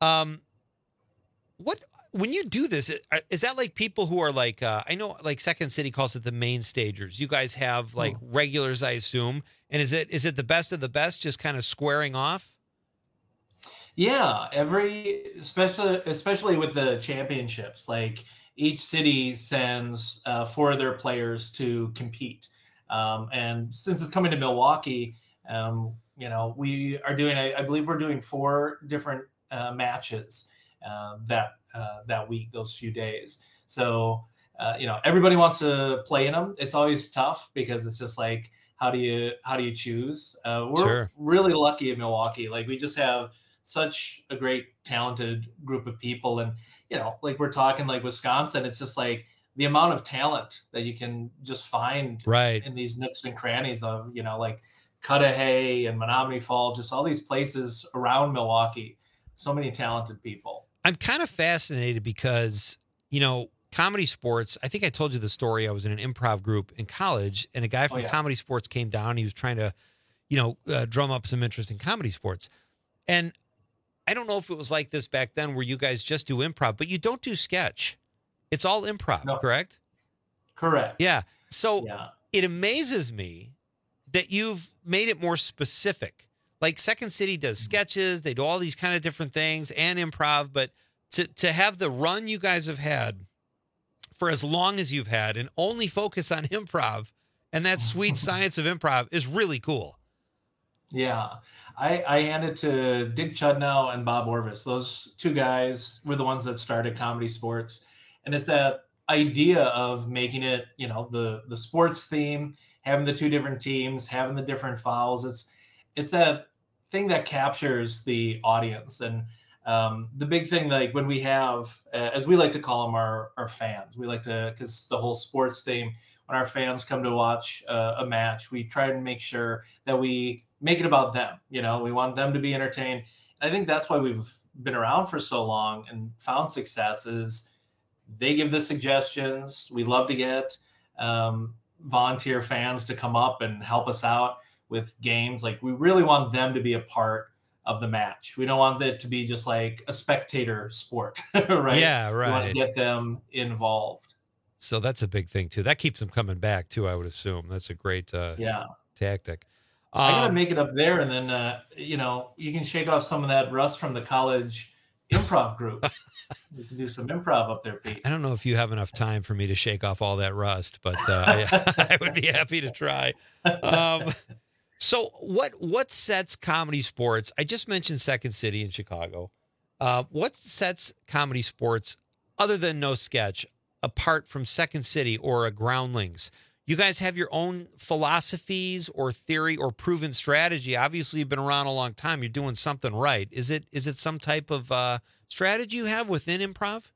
when you do this, is that like people who are like, I know like Second City calls it the main stagers. You guys have like regulars, I assume. And is it the best of the best just kind of squaring off? Yeah, especially with the championships, like each city sends 4 of their players to compete. And since it's coming to Milwaukee, we are doing, I believe we're doing 4 different matches that week, those few days. So, everybody wants to play in them. It's always tough because it's just like, how do you choose? We're really lucky in Milwaukee. Like we just have such a great talented group of people. And, like we're talking like Wisconsin, it's just like the amount of talent that you can just find in these nooks and crannies of, like Cudahy and Menominee Falls, just all these places around Milwaukee. So many talented people. I'm kind of fascinated because, Comedy Sports, I think I told you the story. I was in an improv group in college, and a guy from Comedy Sports came down. He was trying to, drum up some interest in Comedy Sports. And I don't know if it was like this back then where you guys just do improv, but you don't do sketch. It's all improv, correct? Correct. Yeah. So it amazes me that you've made it more specific. Like Second City does sketches, they do all these kind of different things and improv, but to have the run you guys have had for as long as you've had and only focus on improv, and that sweet science of improv is really cool. Yeah. I hand it to Dick Chudnow and Bob Orvis. Those two guys were the ones that started Comedy Sports. And it's that idea of making it, the sports theme, having the two different teams, having the different fouls. It's that thing that captures the audience. And the big thing, like when we have, as we like to call them, our fans, we like to, because the whole sports theme, when our fans come to watch a match, we try to make sure that we make it about them. We want them to be entertained. And I think that's why we've been around for so long and found success is they give the suggestions. We love to get volunteer fans to come up and help us out with games. Like we really want them to be a part of the match. We don't want it to be just like a spectator sport, right? Yeah, right. We want to get them involved. So that's a big thing too. That keeps them coming back too, I would assume. That's a great tactic. I got to make it up there. And then, you can shake off some of that rust from the college improv group. We can do some improv up there, Pete. I don't know if you have enough time for me to shake off all that rust, but I would be happy to try. So what sets Comedy Sports? I just mentioned Second City in Chicago. What sets Comedy Sports, other than No Sketch, apart from Second City or a Groundlings? You guys have your own philosophies or theory or proven strategy. Obviously, you've been around a long time. You're doing something right. Is it some type of strategy you have within improv?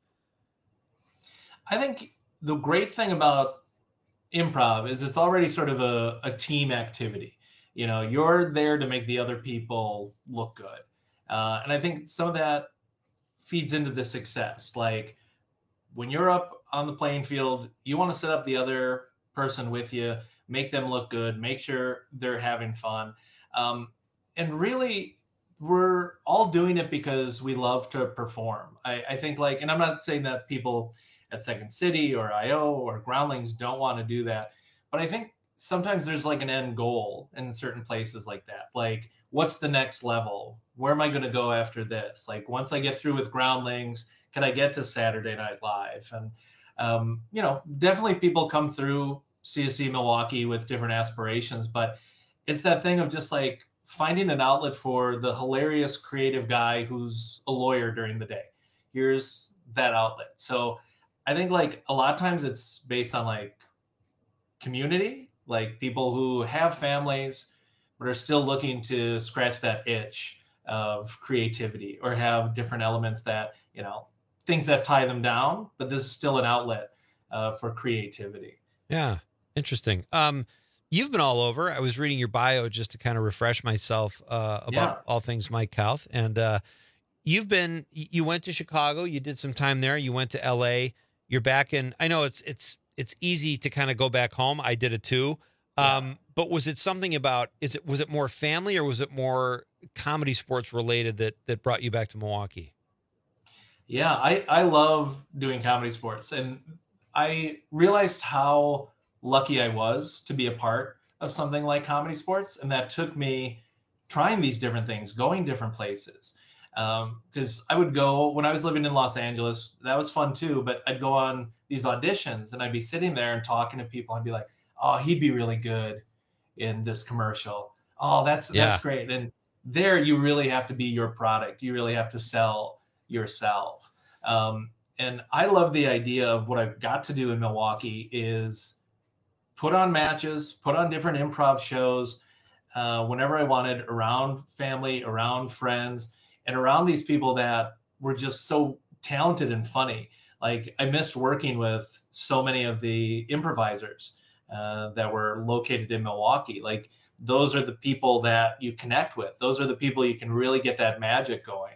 I think the great thing about improv is it's already sort of a team activity. You're there to make the other people look good. And I think some of that feeds into the success. Like when you're up on the playing field, you want to set up the other person with you, make them look good, make sure they're having fun. And really, we're all doing it because we love to perform. I think and I'm not saying that people at Second City or IO or Groundlings don't want to do that, but I think sometimes there's like an end goal in certain places like that. Like, what's the next level? Where am I going to go after this? Like, once I get through with Groundlings, can I get to Saturday Night Live? And definitely people come through CSC Milwaukee with different aspirations, but it's that thing of just like finding an outlet for the hilarious creative guy who's a lawyer during the day. Here's that outlet. So I think like a lot of times it's based on like community, like people who have families, but are still looking to scratch that itch of creativity or have different elements that, things that tie them down, but this is still an outlet for creativity. Yeah. Interesting. You've been all over. I was reading your bio just to kind of refresh myself about all things Mike Kauth. And you went to Chicago, you did some time there, you went to LA, you're back in, I know it's easy to kind of go back home. I did it too. But was it something about, was it more family or was it more Comedy Sports related that brought you back to Milwaukee? Yeah, I love doing Comedy Sports, and I realized how lucky I was to be a part of something like Comedy Sports, and that took me trying these different things, going different places. Because I would go, when I was living in Los Angeles, that was fun too, but I'd go on these auditions and I'd be sitting there and talking to people. I'd be like, oh, he'd be really good in this commercial. Oh, that's great. And there you really have to be your product. You really have to sell yourself. And I love the idea of what I've got to do in Milwaukee is put on matches, put on different improv shows whenever I wanted, around family, around friends, and around these people that were just so talented and funny. Like I missed working with so many of the improvisers that were located in Milwaukee. Like those are the people that you connect with. Those are the people you can really get that magic going.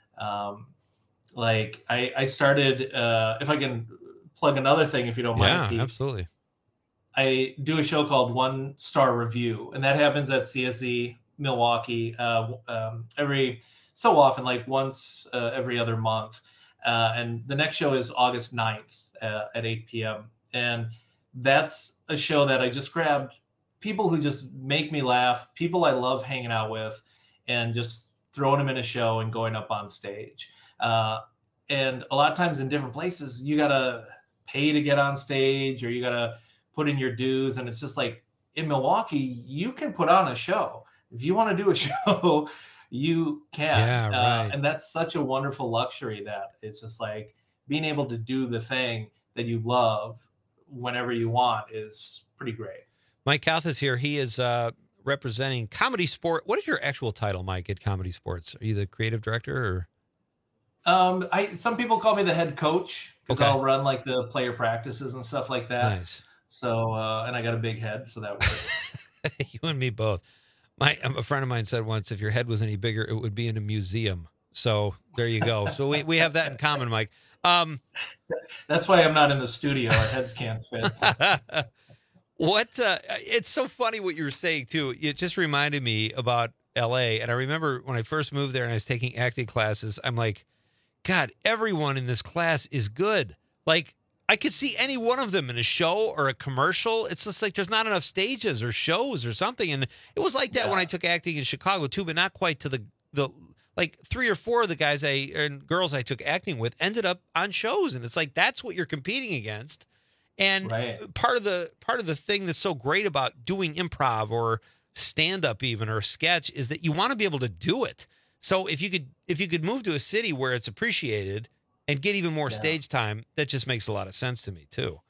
Like I started, if I can plug another thing, if you don't mind. Yeah, absolutely. I do a show called One Star Review, and that happens at CSE Milwaukee every so often, like once every other month. And the next show is August 9th at 8 p.m. And that's a show that I just grabbed people who just make me laugh, people I love hanging out with, and just throwing them in a show and going up on stage. And a lot of times in different places, you got to pay to get on stage, or you got to put in your dues. And it's just like in Milwaukee, you can put on a show. If you want to do a show, you can. Yeah, right. And that's such a wonderful luxury that it's just like being able to do the thing that you love whenever you want is pretty great. Mike Kauth is here. He is representing Comedy Sport. What is your actual title, Mike, at Comedy Sports? Are you the creative director or? Some people call me the head coach because Okay. I'll run like the player practices and stuff like that. Nice. So, and I got a big head, so that works. You and me both. A friend of mine said once, if your head was any bigger, it would be in a museum. So there you go. So we have that in common, Mike. That's why I'm not in the studio. Our heads can't fit. It's so funny what you were saying too. It just reminded me about LA. And I remember when I first moved there and I was taking acting classes, I'm like, God, everyone in this class is good. Like, I could see any one of them in a show or a commercial. It's just like there's not enough stages or shows or something. And it was like that when I took acting in Chicago too, but not quite to the like 3 or 4 of the guys and girls I took acting with ended up on shows. And it's like that's what you're competing against. And part of the thing that's so great about doing improv or stand-up even or sketch is that you want to be able to do it. So if you could move to a city where it's appreciated and get even more stage time, that just makes a lot of sense to me too.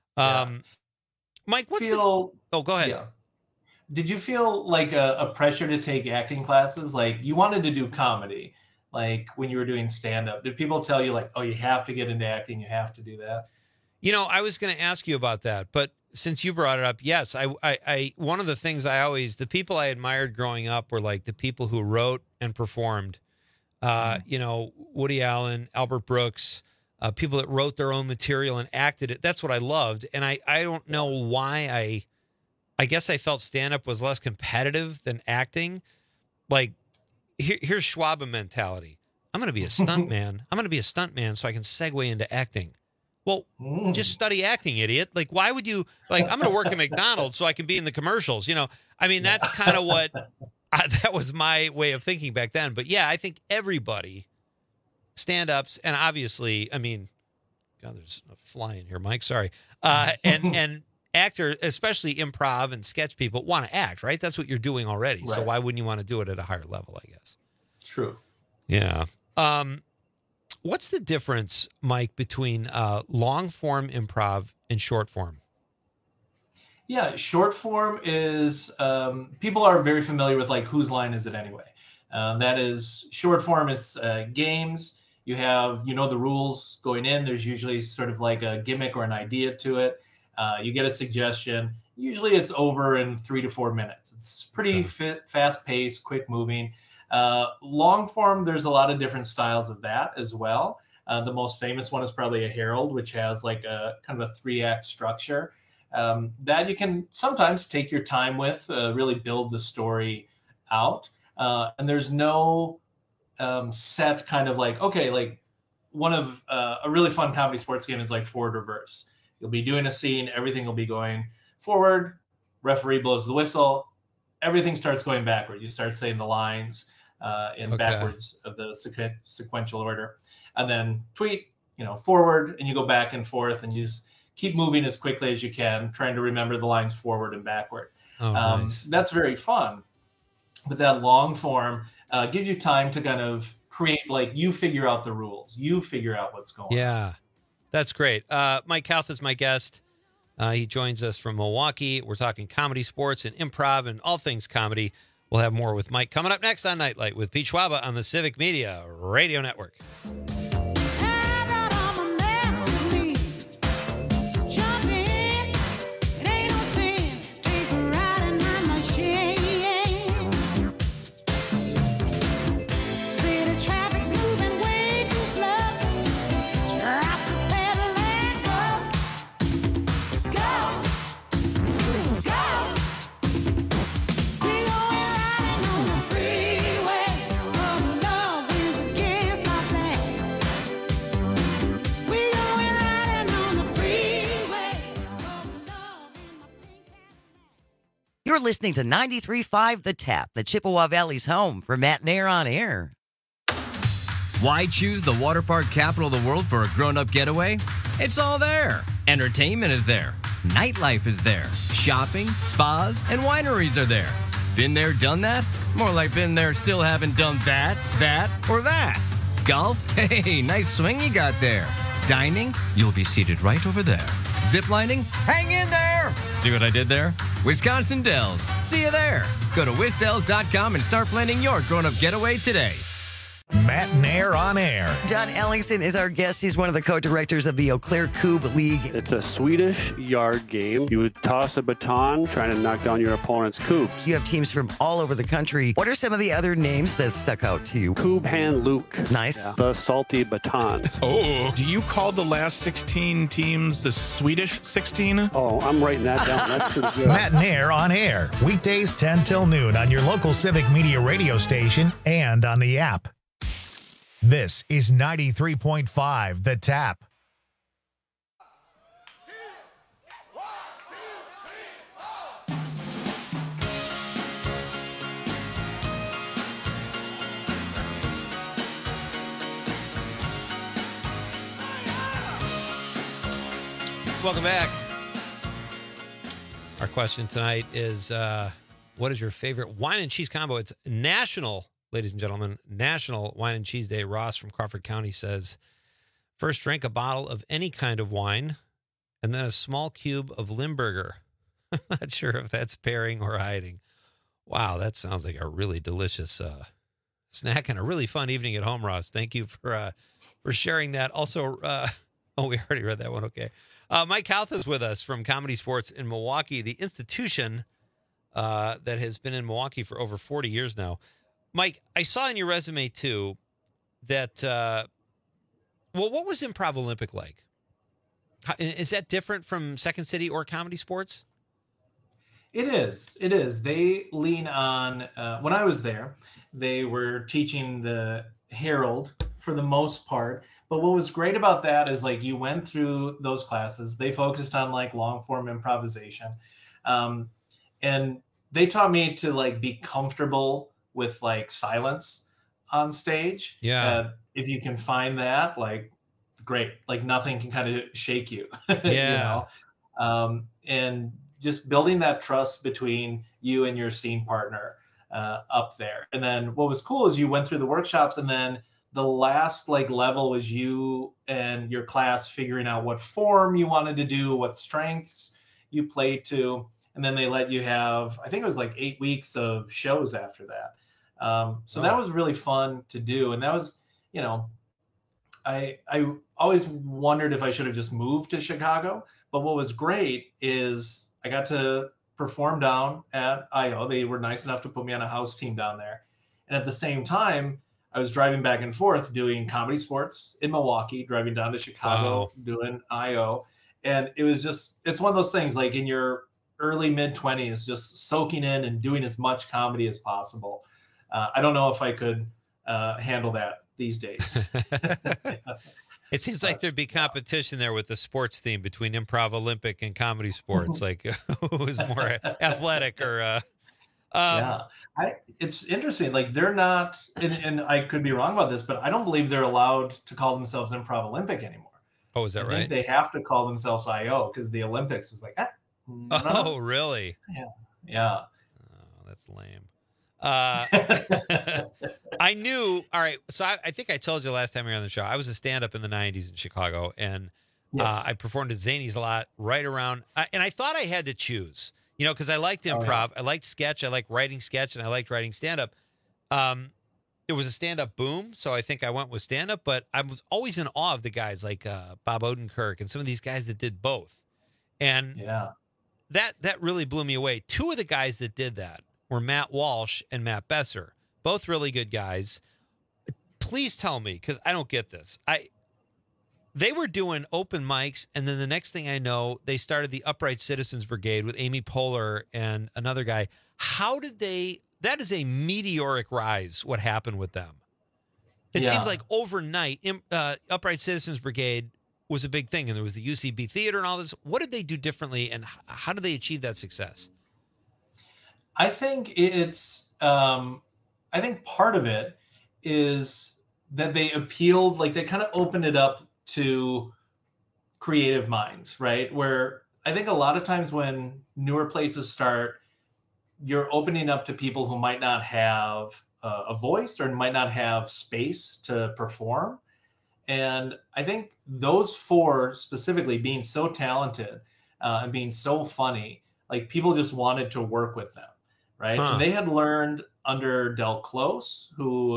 Mike, go ahead. Yeah. Did you feel like a pressure to take acting classes? Like you wanted to do comedy, like when you were doing stand-up. Did people tell you like, oh, you have to get into acting, you have to do that? You know, I was going to ask you about that, but since you brought it up, yes, I one of the things the people I admired growing up were like the people who wrote and performed. You know, Woody Allen, Albert Brooks, people that wrote their own material and acted it. That's what I loved. And I don't know why I guess I felt stand-up was less competitive than acting. Like, here's Schwab mentality. I'm going to be a stunt man. I'm going to be a stunt man so I can segue into acting. Well, just study acting, idiot. Like, why would you, like, I'm going to work at McDonald's so I can be in the commercials. You know, I mean, that's kind of what, that was my way of thinking back then. But yeah, I think everybody, stand-ups, and obviously, I mean, God, there's a fly in here, Mike, sorry. And actor, especially improv and sketch people, want to act, right? That's what you're doing already. Right. So why wouldn't you want to do it at a higher level, I guess? True. Yeah. What's the difference, Mike, between long form improv and short form? Yeah, short form is people are very familiar with like whose line is it anyway? That is short form. It's games. You have the rules going in. There's usually sort of like a gimmick or an idea to it. You get a suggestion. Usually it's over in 3 to 4 minutes. It's pretty fast paced, quick moving. Long form, there's a lot of different styles of that as well. The most famous one is probably a Herald, which has like a kind of a 3-act structure that you can sometimes take your time with, really build the story out. And there's no set kind of like, okay, like one of a really fun comedy sports game is like forward reverse. You'll be doing a scene, everything will be going forward, referee blows the whistle, everything starts going backward. You start saying the lines in backwards of the sequential order, and then tweet, forward, and you go back and forth, and you just keep moving as quickly as you can, trying to remember the lines forward and backward. Nice. That's very fun. But that long form gives you time to kind of create, like you figure out the rules, you figure out what's going on. Yeah, that's great. Mike Kauth is my guest. He joins us from Milwaukee. We're talking comedy, sports, and improv, and all things comedy. We'll have more with Mike coming up next on Nightlight with Pete Schwab on the Civic Media Radio Network. You're listening to 93.5 The Tap, the Chippewa Valley's home for Matt Nair on air. Why choose the water park capital of the world for a grown-up getaway? It's all there. Entertainment is there. Nightlife is there. Shopping, spas, and wineries are there. Been there, done that? More like been there, still haven't done that, or that. Golf? Hey, nice swing you got there. Dining? You'll be seated right over there. Ziplining? Hang in there! See what I did there? Wisconsin Dells. See you there. Go to wisdells.com and start planning your grown-up getaway today. Matt Nair on air. John Ellingson is our guest. He's one of the co-directors of the Eau Claire Coupe League. It's a Swedish yard game. You would toss a baton trying to knock down your opponent's coupes. You have teams from all over the country. What are some of the other names that stuck out to you? Coupe Hand Luke. Nice. Yeah. The salty batons. Oh, do you call the last 16 teams the Swedish 16? Oh, I'm writing that down. That's pretty good. Matt Nair on air. Weekdays 10 till noon on your local Civic Media radio station and on the app. This is 93.5 The Tap. Welcome back. Our question tonight is, what is your favorite wine and cheese combo? It's national, ladies and gentlemen, National Wine and Cheese Day. Ross from Crawford County says, first drink a bottle of any kind of wine and then a small cube of Limburger. Not sure if that's pairing or hiding. Wow, that sounds like a really delicious snack and a really fun evening at home, Ross. Thank you for sharing that. Also, we already read that one. Okay. Mike Houth is with us from Comedy Sports in Milwaukee, the institution that has been in Milwaukee for over 40 years now. Mike, I saw in your resume, too, that, what was Improv Olympic like? Is that different from Second City or Comedy Sports? It is. It is. They lean on, when I was there, they were teaching the Herald for the most part. But what was great about that is like you went through those classes. They focused on like long form improvisation. And they taught me to like be comfortable with like silence on stage. Yeah. If you can find that, like, great. Like nothing can kind of shake you. Yeah. You know? And just building that trust between you and your scene partner up there. And then what was cool is you went through the workshops, and then the last like level was you and your class figuring out what form you wanted to do, what strengths you played to. And then they let you have, I think it was like 8 weeks of shows after that. That was really fun to do. And that was, you know, I always wondered if I should have just moved to Chicago. But what was great is I got to perform down at IO. They were nice enough to put me on a house team down there. And at the same time, I was driving back and forth doing Comedy Sports in Milwaukee, driving down to Chicago, doing IO. And it was just, it's one of those things like in your early mid-20s, just soaking in and doing as much comedy as possible. I don't know if I could handle that these days. It seems like there'd be competition there with the sports theme between Improv Olympic and Comedy Sports, like who is more athletic or... It's interesting. Like they're not, and I could be wrong about this, but I don't believe they're allowed to call themselves Improv Olympic anymore. Oh, is that right? I think they have to call themselves IO because the Olympics was like, no. Oh, really? Yeah. Oh, that's lame. I knew. All right. So I think I told you last time we were on the show, I was a stand-up in the 90s in Chicago, and I performed at Zanies a lot right around, and I thought I had to choose. You know, because I liked improv, I liked sketch, I liked writing sketch, and I liked writing stand-up. It was a stand-up boom, so I think I went with stand-up, but I was always in awe of the guys like Bob Odenkirk and some of these guys that did both. And that really blew me away. Two of the guys that did that were Matt Walsh and Matt Besser, both really good guys. Please tell me, because I don't get this. They were doing open mics, and then the next thing I know, they started the Upright Citizens Brigade with Amy Poehler and another guy. How did they... That is a meteoric rise, what happened with them. It seems like overnight, Upright Citizens Brigade was a big thing, and there was the UCB Theater and all this. What did they do differently, and how did they achieve that success? I think it's... I think part of it is that they appealed, like they kind of opened it up to creative minds, right? Where I think a lot of times when newer places start, you're opening up to people who might not have a voice or might not have space to perform. And I think those four specifically, being so talented and being so funny, like people just wanted to work with them, right? And they had learned under Del Close, who,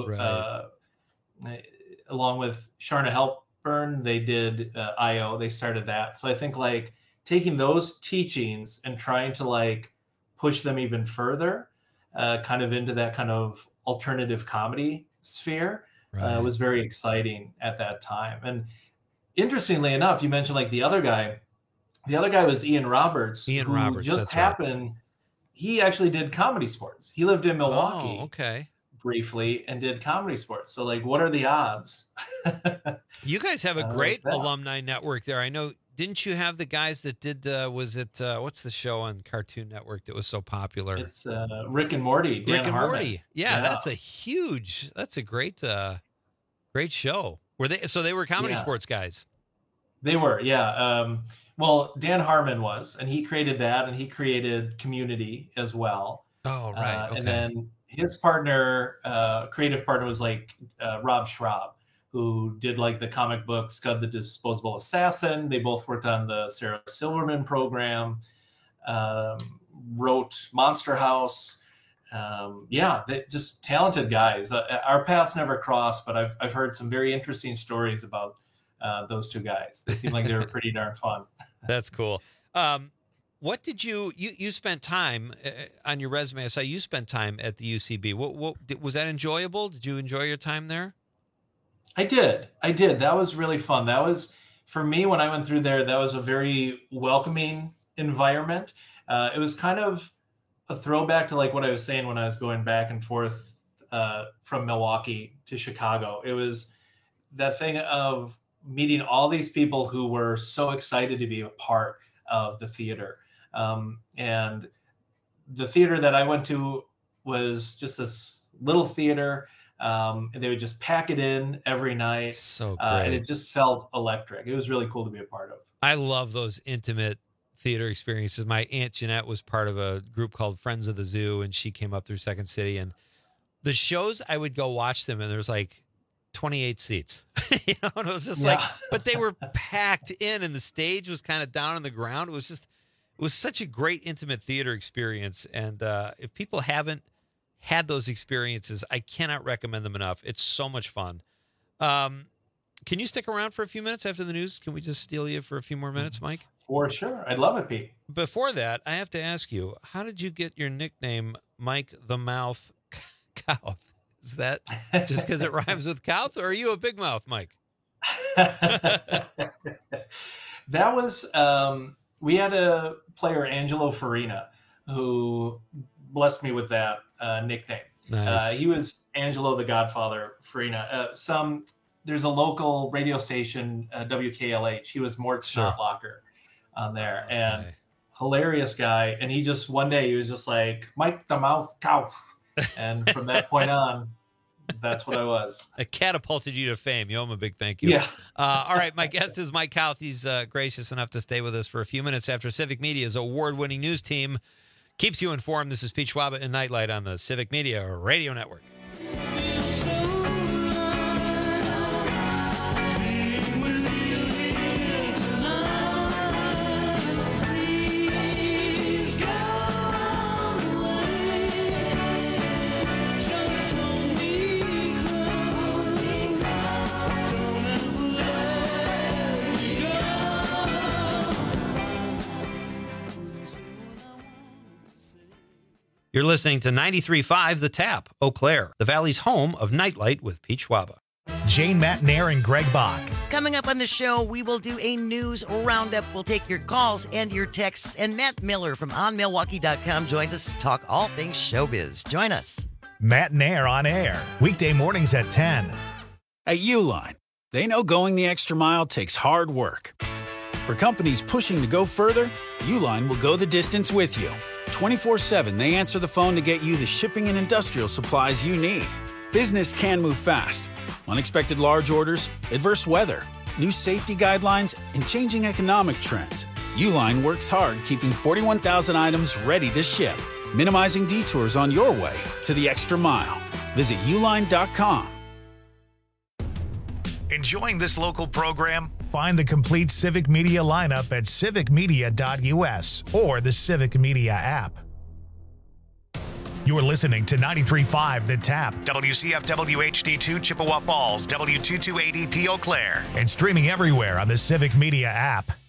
along with Sharna Halpern, they did IO, they started that. So I think like taking those teachings and trying to like push them even further, kind of into that kind of alternative comedy sphere, was very exciting at that time. And interestingly enough, you mentioned like the other guy was Ian Roberts, who just happened. He actually did Comedy Sports. He lived in Milwaukee briefly and did Comedy Sports. So like, what are the odds? You guys have a great alumni network there. I know, didn't you have the guys that did, was it, what's the show on Cartoon Network that was so popular? It's Rick and Morty. Dan Rick and Harmon. Morty. Yeah, that's a great, great show. So they were Comedy Sports guys. They were, yeah. Well, Dan Harmon was, and he created that, and he created Community as well. Oh, right. And then his partner, creative partner, was like Rob Schraub, who did like the comic book Scud the Disposable Assassin. They both worked on the Sarah Silverman program, wrote Monster House. They just talented guys. Our paths never crossed, but I've heard some very interesting stories about those two guys. They seem like they were pretty darn fun. That's cool. What did you spent time on your resume? I saw you spent time at the UCB. What was that enjoyable? Did you enjoy your time there? I did. That was really fun. That was, for me, when I went through there, that was a very welcoming environment. It was kind of a throwback to like what I was saying when I was going back and forth from Milwaukee to Chicago. It was that thing of meeting all these people who were so excited to be a part of the theater. And the theater that I went to was just this little theater. And they would just pack it in every night. So great. And it just felt electric. It was really cool to be a part of. I love those intimate theater experiences. My Aunt Jeanette was part of a group called Friends of the Zoo, and she came up through Second City. And the shows, I would go watch them, and there's like 28 seats. And it was just like, but they were packed in, and the stage was kind of down on the ground. It was such a great intimate theater experience. And if people haven't had those experiences, I cannot recommend them enough. It's so much fun. Can you stick around for a few minutes after the news? Can we just steal you for a few more minutes, Mike? For sure. I'd love it, Pete. Before that, I have to ask you, how did you get your nickname, Mike the Mouth Couth? Is that just because it rhymes with Couth, or are you a big mouth, Mike? That was, we had a player, Angelo Farina, who blessed me with that nickname. Nice. He was Angelo the Godfather Farina. There's a local radio station, WKLH. He was Mort Snotlocker on there, and hilarious guy. And he just, one day, he was just like, Mike the Mouth Cow. And from that point on, that's what I was. It catapulted you to fame. You owe him a big thank you. Yeah. All right. My guest is Mike Couth. He's gracious enough to stay with us for a few minutes after Civic Media's award-winning news team keeps you informed. This is Pete Schwaba and Nightlight on the Civic Media Radio Network. You're listening to 93.5 The Tap, Eau Claire, the Valley's home of Nightlight with Pete Schwaba. Jane Matnair and Greg Bach. Coming up on the show, we will do a news roundup. We'll take your calls and your texts. And Matt Miller from OnMilwaukee.com joins us to talk all things showbiz. Join us. Matnair on air, weekday mornings at 10. At Uline, they know going the extra mile takes hard work. For companies pushing to go further, Uline will go the distance with you. 24/7, they answer the phone to get you the shipping and industrial supplies you need. Business can move fast. Unexpected large orders, adverse weather. new safety guidelines, and changing economic trends, Uline works hard keeping 41,000 items ready to ship, minimizing detours on your way to the extra mile. Visit uline.com. Enjoying this local program? Find the complete Civic Media lineup at civicmedia.us or the Civic Media app. You're listening to 93.5 The Tap, WCFW HD2 Chippewa Falls, W228EP Eau Claire, and streaming everywhere on the Civic Media app.